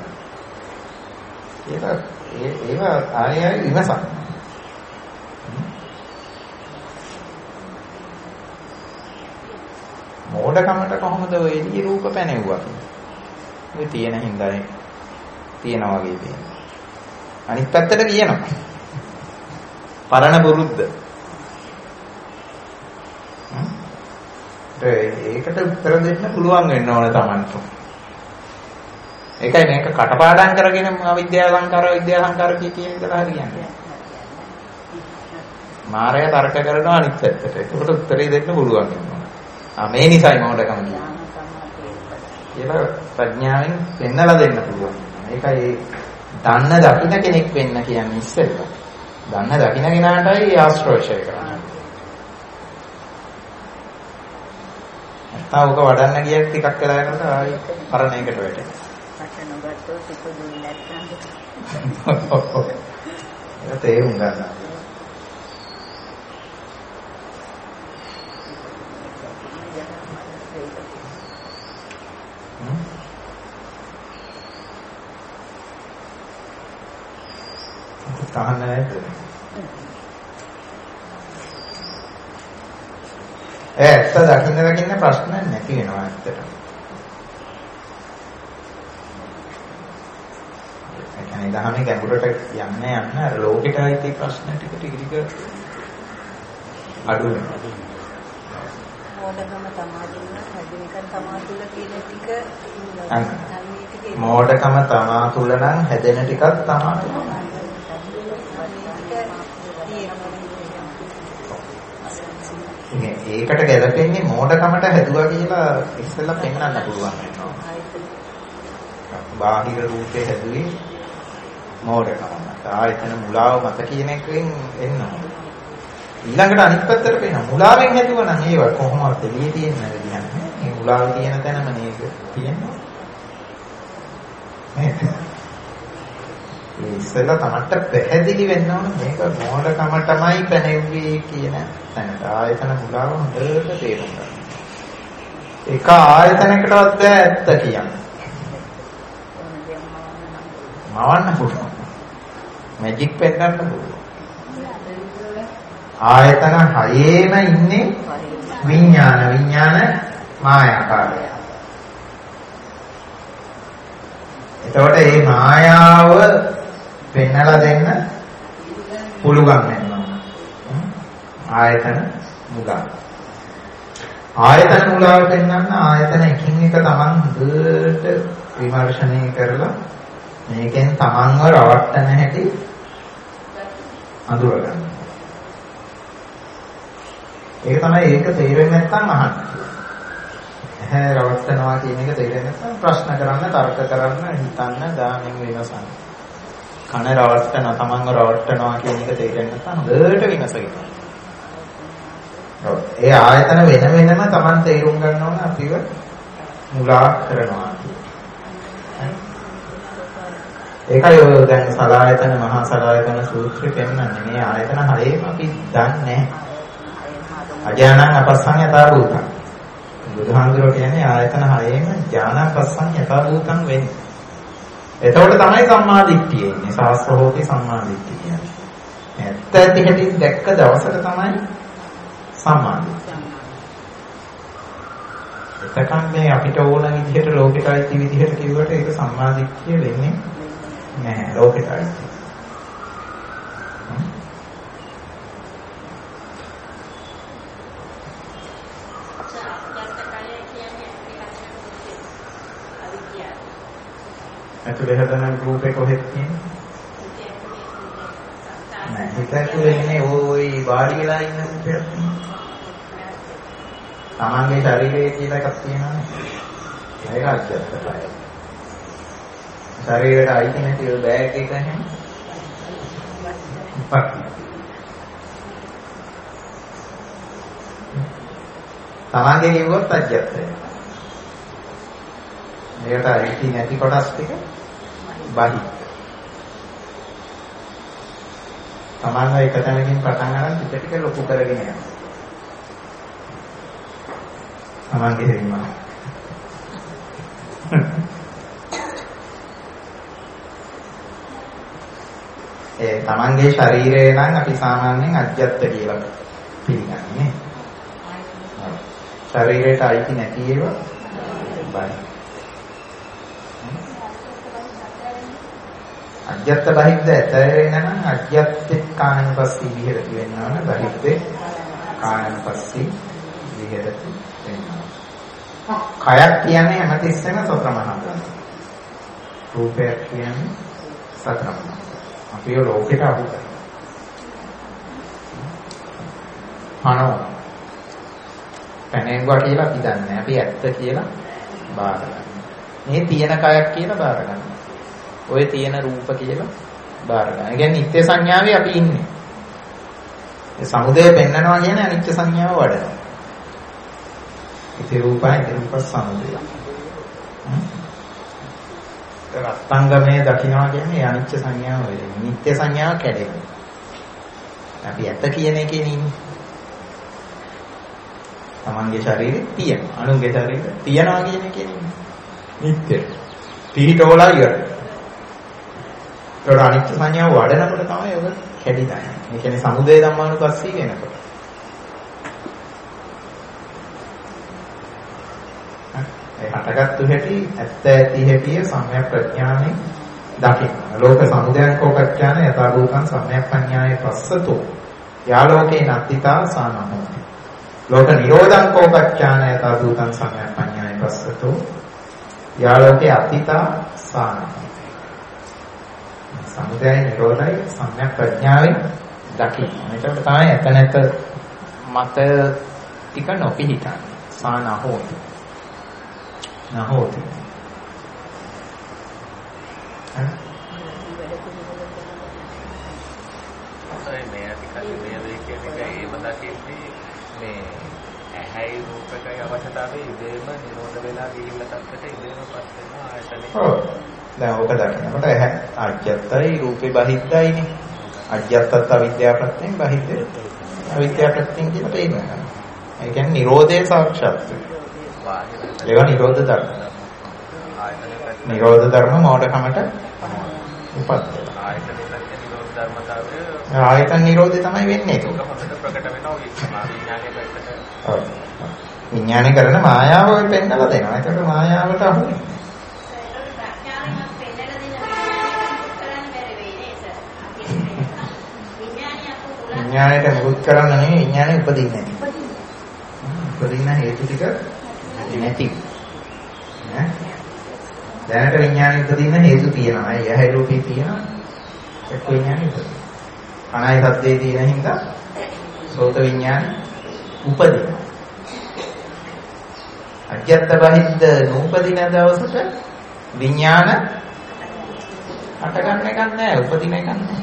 ඒව ආයෙ විමසන්න. මෝඩකමට කොහොමද ඔය එළියේ රූප පැනෙවුවා කියන්නේ. ඔය තියෙන හින්දානේ තියෙනවා වගේ තියෙනවා. අනිත් පැත්තට කියනවා. පරණ පුරුද්ද. ඒකට උත්තර දෙන්න පුළුවන් වෙන්න ඕන Tamanට. ඒකයි මේක කටපාඩම් කරගෙන විද්‍යා සංකාර කියන විදිහට හරියන්නේ. මායя තර්ක කරනවා අනිත් පැත්තට. ඒකට උත්තරේ දෙන්න පුළුවන් වෙනවා. මේ නිසයි මොඩකම කියන්නේ. කියලා ප්‍රඥාවෙන් පෙන්නලා දෙන්න පුළුවන්. ඒකයි දන්න දකින්න කෙනෙක් වෙන්න කියන්නේ ඉස්සෙල්ලා. දන්න දකින්න කෙනාටයි ආශ්‍රෝෂය කරන්නේ. නැත්නම් ඔක වඩන්න ගියත් ටිකක් වෙලා යනකොට ආයි පරණ එකට වැටෙනවා. මට නොබට්ටෝ සිකුදුන්නේ නැත්නම්. ඒක තේරුම් ගන්න. තහන්න නැද්ද? ඇත්ත දකින්න ප්‍රශ්න නැති වෙනවා ඇත්තට. ඒ කියන්නේ දහමේ ගැඹුරට යන්න අර ලෝකෙට ආйти ප්‍රශ්න ටික අඩු වෙනවා. මොඩකම තමාදින්න හැදෙන එක තමා තුල කියන ටික මොඩකම තමා තුල නම් හැදෙන ටිකක් තමා තුල. ඒකට ගැලපෙන්නේ මෝඩකමට හැදුවා කියලා ඉස්සෙල්ලා පෙන්වන්න පුළුවන් වෙනවා. බාහිර රූපේ හැදුවේ මෝඩකමට. ආයතන මුලාව මත කියන එකෙන් එන්නවා. ඊළඟට අනිත් පැත්තට පේනවා. මුලාවෙන් හැදුවා නම් ඒව කොහොමද එළියේ තියෙන්නේ කියන්නේ. මේ මුලාව තියෙන තැනම නේද තියෙන්නේ. ඒ ඉස්සෙල්ලා තමන්ට පැහැදිලි වෙන්න ඕන මේක මොඩකමටමයි පැනෙන්නේ කියන තැනට ආයතන මුලාව හොඳට තේරුම් ගන්න. ඒක ආයතනයකටවත් බෑ ඇත්ත කියන්නේ. මවන්න පුළුවන්. මැජික් පෙන්නන්න පුළුවන්. ආයතන හයේම ඉන්නේ විඥාන මායාකාරය. එතකොට මේ මායාව පෙන්නලා දෙන්න පුළුවන් වෙනවා. ආයතන මුලා. ආයතන මුලාව පෙන්වන්න ආයතන එකින් එක තමන් හොඳට විමර්ශනය කරලා මේකෙන් තමන්ව රවට්ටන හැටි අඳුරගන්න. ඒක තමයි ඒක තේරෙන්නේ නැත්නම් අහන්න. ඇහැ රවට්ටනවා කියන එක තේරෙන්නේ නැත්නම් ප්‍රශ්න කරන්න, තර්ක කරන්න, හිතන්න, දානෙන් විමසන්න. කන රවට්ටන, තමන්ව රවට්ටනවා කියන එක තේරෙන්නේ නැත්නම් හොඳට විමසගන්න. ඒ ආයතන වෙනම තමන් තේරුම් ගන්න ඕන අපිව මුලා කරනවා. ඒකයි ඔය දැන් සලායතන මහා සලායතන සූත්‍රය පෙන්නන්නේ මේ ආයතන හරේම අපි දන්නේ නැහැ. අඥානං අපස්සං යථා භූතං. බුදුහාමුදුරුවෝ කියන්නේ ආයතන හයේම ඥානපස්සං යථා භූතං වෙන්නේ. එතකොට තමයි සම්මා දිට්ඨිය එන්නේ. සාස්ත්‍රෝති සම්මා දිට්ඨිය කියන්නේ. ඇත්ත ඇති හැටි දැක්ක දවසට තමයි සම්මා දිට්ඨිය. එතකන් මේ අපිට ඕන විදිහට ලෝකෙට අයිති විදිහට කිව්වට ඒක සම්මා දිට්ඨිය වෙන්නේ නැහැ. ලෝකෙට අයිති. ඇතුලේ හදන රූපේ කොහෙද තියෙන්නේ? නෑ හිත ඇතුලේ ඉන්නේ ওই වාඩි වෙලා ඉන්න රූපයක් තියෙනවා. තමන්ගේ ශරීරයේ කියලා එකක් තියෙනවානේ. ඒක අධ්‍යාත්මයි. ශරීරයට අයිති නැති ඔය බෑග් එක එහෙම. තමන්ගේ කිව්වොත් අජ්ජත්තය. මේකට අයිති නැති කොටස් ටික බහි. තමන්ව එක තැනකින් පටන් අරන් ටික ටික ලොකු කරගෙන යනවා. තමන්ගේ හිමිම. තමන්ගේ ශරීරය නම් අපි සාමාන්‍යයෙන් අජ්ජත්ත කියලා පිළිගන්නේ. ශරීරයට අයිති නැති ඒවා බයි. අජ්ජත්ත බහිද්ද ඇතේ නම් අජ්ජත්තේ කායනුපස්සී විහෙරති වෙනවා නේ බහිද්දේ කායනුපස්සී විහෙරති වෙනවා. කයක් කියන්නේ හැමතිස්සෙම සතරමහා. රූපයක් කියන්නේ සතරමහා. අපි ලෝකෙට අහු කරනවා. පැනෙන්වා කියලා අපි දන්නේ. අපි ඇත්ත කියලා බාර ගන්නවා. මේ තියෙන කයක් කියලා බාර ගන්නවා. ඔය තියෙන රූප කියලා බාර ගන්නවා. ඒ කියන්නේ නිත්‍ය සංඥාවේ අපි ඉන්නේ. ඒ සමුදය පෙන්නනවා කියන්නේ අනිත්‍ය සංඥාව වඩනවා. ඉති රූපයි රූප සමුදය. රත්ංගමයේ දකින්නවා කියන්නේ අනිත්‍ය සංඥාව වෙන්නේ. නිත්‍ය සංඥාව කැඩෙනවා. අපි ඇත්ත කියන එකේ ඉන්නේ. තමන්ගේ ශරීරේ තියෙනවා. අනුන්ගේ ශරීරේ තියනවා කියන එකේ ඉන්නේ. නිත්‍ය. පිහිටෝලා ඉවරයි. ඒක අනිත්‍ය සංඥාව වඩනකොට තමයි ඔබ කැඩිලා යන්නේ. ඒ කියන්නේ සමුදය ධම්මානුපස්සී වෙනකොට. ඒ හටගත්තු හැටි ඇත්ත ඇති හැටි සම්‍යක් ප්‍රඥාවෙන් දකින්න. ලෝක සමුදයං කෝපඥාන යථා භූතං සම්‍යක් පඤ්ඤාය පස්සතෝ. යාලෝකේ නත්තිතා සානමෝති. ලෝක නිරෝධං කෝපඥාන යථා භූතං සම්‍යක් පඤ්ඤාය පස්සතෝ. යාලෝකේ අත්තිතා සානමෝති. සමුදය නිරෝධයි සම්‍යක් ප්‍රඥාවෙන් දකින්න. එතකොට තමයි ඇත නැත මත ටික නොපිහිටන්නේ. සානහෝති. නහෝති. මේ අතිකල්ලි මේ දෙක කියන්නේ ඒම දකින්නේ මේ ඇහැයි රූපකයි අවශ්‍යතාවයේ ඉදේම නිරෝධ වෙලා ගිහිල්ලා තත්ත්වයට ඉදේමපත් වෙනවා ආයතනේ. ඔව්. දැන් ඕක දකිනකොට ඇහැ අජ්ජත්තයි රූපේ බහිද්දයිනේ. අජ්ජත්තත් අවිද්‍යාව ප්‍රත්‍යයෙන් බහිද්ද අවිද්‍යාව ප්‍රත්‍යයෙන් කියලා තේරෙනවා. ඒ කියන්නේ නිරෝධය සාක්ෂාත් වෙනවා. ඒවා නිරෝධ ධර්ම. නිරෝධ ධර්ම මෝඩකමට උපත් වෙනවා. ආයතන නිරෝධය තමයි වෙන්නේ ඒක. ප්‍රකට වෙනවා විඥානයේ පැත්තට. ඔව්. විඥානය කරන මායාව පෙන්නලා දෙනවා. ඒකට මායාවට අහු වෙනවා. විඥානයට මුකුත් කරන්න නෙවෙයි විඥානය උපදින්නේ නැති. උපදින්න හේතු ටික නැති. ඈ දැනට විඥානය උපදින්න හේතු තියෙනවා. ඒ ඇහැ රූපේ තියෙනවා. එක්ක විඥානය උපදිනවා. කණයි සද්දේ තියෙන හින්දා සෝත විඥානය උපදිනවා. අජ්ජත් බහිද්ද නූපදින දවසට විඥාන අට ගන්න එකක් නැහැ. උපදින එකක් නැහැ.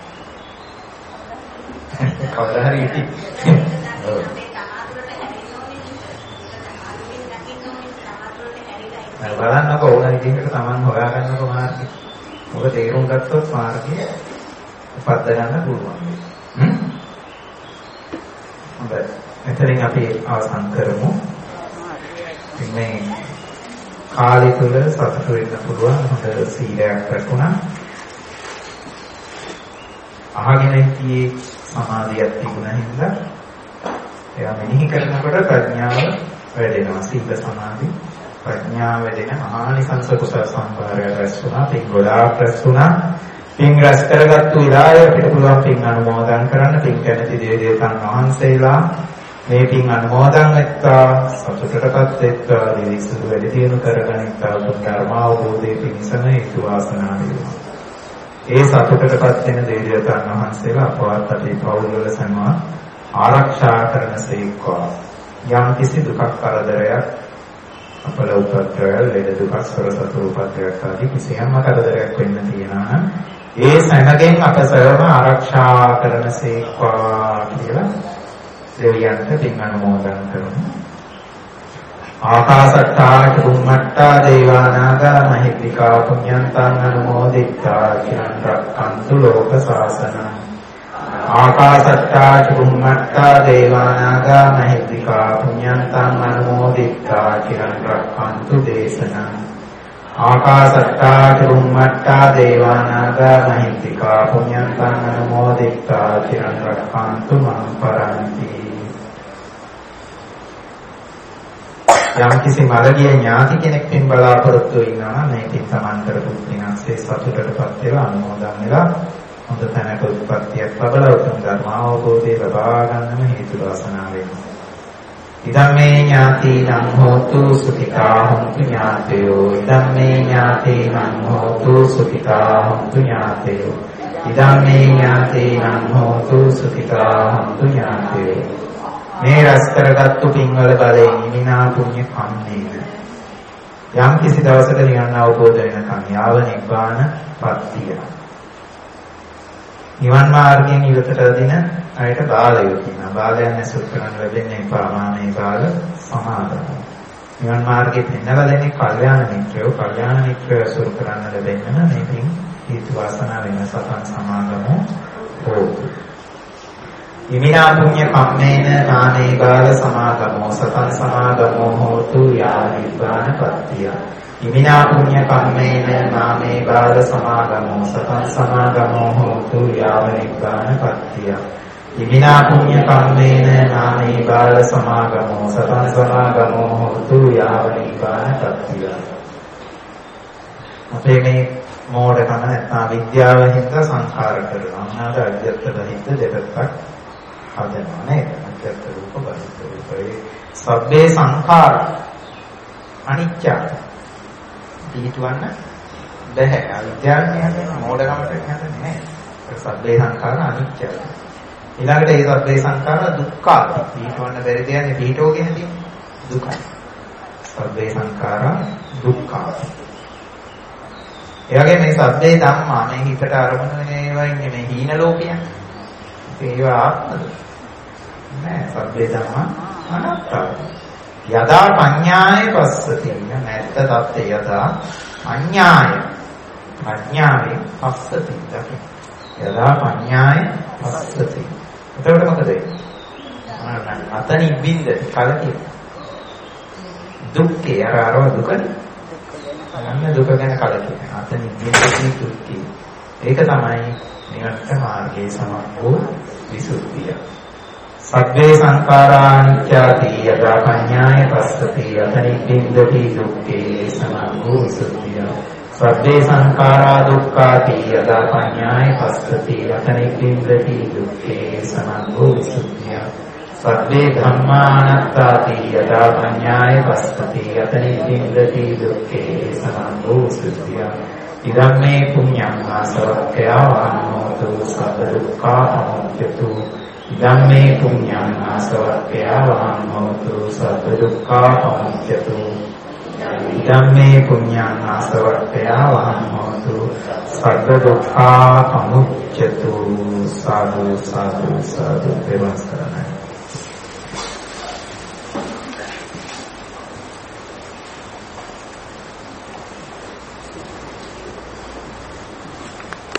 කවදා හරි ඉති. බලන්නකො ඕන විදිහකට Taman හොයාගන්නකො මාර්ගය. ඔබ තේරුම් ගත්තොත් මාර්ගය උපද්ද ගන්න පුළුවන්. හොඳයි. එතනින් අපි අවසන් කරමු. මේ කාලය තුල සතුට වෙන්න පුළුවන් හොඳ සීලයක් රැකුණා. අහගෙන ඉතියේ සමාධියක් තිබුණා හින්දා එයා මෙනෙහි කරනකොට ප්‍රඥාව වැඩෙනවා. සීල සමාධි ප්‍රඥාව වැඩෙන මහානිසංස කුසල සම්භාරය රැස් වුණා. පින් ගොඩාක් රැස් වුණා. පින් රැස් කරගත්තු විලාය අපිට පුළුවන් පින් අනුමෝදන් කරන්න. පින් කැමති දේවතාවුන් වහන්සේලා මේ පින් අනුමෝදන් වෙත්තා සතුටටපත් වෙත්තා දිවිසුදු වැඩි දියුණු කරගනිත්තා ධර්ම අවබෝධයේ පිණිසම හේතු වාසනා වේවා. ඒ සතුටටපත් වෙන දේවතාවුන් වහන්සේලා අපවත් අපේ පවුල් වල සම්මා ආරක්ෂා කරන සේක්වා. යම් කිසි දුකක් කරදරයක් අපල උපද්‍රවය ලෙඩ දුක සරසතු උපද්‍රවයක් ආදී කිසියම් කරදරයක් වෙන්න තියනවා නම් ඒ සැනගෙන් අප සර්වම ආරක්ෂා කරන සේක්වා කියලා දෙවියන්ට පින් අනුමෝදන් කරමු. ආකාසට්ටා චුම්මට්ටා දේවානාගා මහිත්‍තිකා පුඤ්ඤන්තං අනුමෝදිත්වා චිරන් රක්ඛන්තු ලෝක සාසනං ආකාසට්ටා චුම්මට්ටා දේවානාගා මහිත්‍තිකා පුඤ්ඤන්තං අනුමෝදිත්වා චිරන් රක්ඛන්තු දේශනං ආකාසට්ටා චුම්මට්ටා දේවානාගා මහිත්‍තිකා පුඤ්ඤන්තං අනුමෝදිත්වා චිරන් රක්ඛන්තු මං පරන්ති. යම් කිසි මළගිය ඥාති කෙනෙක්ගෙන් බලාපොරොත්තු වෙනවා නම් මේකෙන් සමාන කරපු විනාශයේ සතුටටපත් වෙලා අනුමෝදන් වෙලා හොඳ තැනක උත්පත්තියක් ලැබලා උතුම් ධර්ම අවබෝධය ලබා ගන්නම හේතු වාසනා වෙනවා. ඉදම්මේ ඥාතිනං හෝතු සුඛිතා හොන්තු ඥාතයෝ ඉදම්මේ ඥාතිනං හෝතු සුඛිතා හොන්තු ඥාතයෝ ඉදම්මේ ඥාතිනං හෝතු සුඛිතා හොන්තු ඥාතයෝ. මේ රැස් කරගත්තු පින්වල බලයෙන් ඉමිනා පුණ්‍ය කම්මේන යම් කිසි දවසක නිවන් අවබෝධ වෙනකන් යාව නිබ්බාන පත්තිය. නිවන් මාර්ගයෙන් ඉවතට දින අයට බාලයෝ කියනවා. බාලයන් ඇසුරු කරන්න ලැබෙන්නේ පාමානේ බාල සමාදම. නිවන් මාර්ගයේ පෙන්වලා දෙන්නේ කල්යාණ මිත්‍රයෝ. කල්යාණ මිත්‍රයෝ ඇසුරු කරන්න ලැබෙන්න නම් මේකෙන් හේතු වාසනා වෙන සතන් සමාගමෝ හෝතු. ඉමිනා පුඤ්ඤ කම්මේන නානේ බාල සමාගමෝ සතං සමාගමෝ හෝතු යා නිබ්බාන පත්තිය. ඉමිනා පුඤ්ඤ කම්මේන නානේ බාල සමාගමෝ සතං සමාගමෝ හෝතු යා නිබ්බාන පත්තිය. ඉමිනා පුඤ්ඤ කම්මේන නානේ බාල සමාගමෝ සතං සමාගමෝ හෝතු යා නිබ්බාන පත්තිය. අපේ මේ මෝඩකම නැත්නම් විද්‍යාව හින්දා සංඛාර කරනවා. අනාද අධ්‍යත්ත බහිද්ද දෙපැත්තක් හදනවා නේද? අධ්‍යත්ත රූප බහිද්ද රූපේ සබ්බේ සංඛාර අනිච්ච පිටවන්න බැහැ. අවිද්‍යාවනේ හදන්නේ මෝඩකමට හදන්නේ නැහැ. ඒ සබ්බේ සංඛාර අනිච්ච. ඊළඟට ඒ සබ්බේ සංඛාර දුක්ඛ. පිටවන්න බැරි දෙයන්නේ පිටෝ කියන්නේ දුකයි. සබ්බේ සංඛාර දුක්ඛ. ඒ වගේ මේ සබ්බේ ධම්මා මේ හිතට අරමුණු වෙන ඒවා ඉන්නේ මේ හීන ලෝකයන්. ඒවා ආත්මද? නෑ සබ්බේ ධම්මා අනාත්තා. යදා පඤ්ඤාය පස්සති නැත්ත තත්ත්‍ය යදා පඤ්ඤාය ප්‍රඥාවේ පස්සති දකි. යදා පඤ්ඤාය පස්සති. එතකොට මොකද වෙන්නේ? අතනින් බින්ද කලකිය. දුක්ඛේ අරව දුකනේ. අන්න දුක ගැන කලකිය. අතනින් බින්ද දුක්ඛේ. ඒක තමයි නිවර්ත මාර්ගයේ සමග්ගෝ විසුද්ධිය. සබ්බේ සංඛාරා අනිච්චාති යදා පඤ්ඤාය පස්සති අතනිබ්බින්දති දුක්ඛේ සමග්ගෝ විසුද්ධිය. සබ්බේ සංඛාරා දුක්ඛාති යදා පඤ්ඤාය පස්සති අතනිබ්බින්දති දුක්ඛේ සමග්ගෝ විසුද්ධිය. සබ්බේ ධම්මා අනාත්තාති යදා පඤ්ඤාය පස්සති අතනිබ්බින්දති දුක්ඛේ සමග්ගෝ විසුද්ධිය. ඉදම්මේ පුඤ්ඤං ආසවක්ඛයා වහනෝතු සබ්බ දුක්ඛා අමුච්ඡතු. ඉදම්මේ පුඤ්ඤං ආසවක්ඛයා වහනෝතු සබ්බ දුක්ඛා අමුච්ඡතු. ඉදම්මේ පුඤ්ඤං ආසවක්ඛයා වහනෝතු සබ්බ දුක්ඛා අමුච්ඡතු. සාදු සාදු සාදු දෙවස්තරණයි.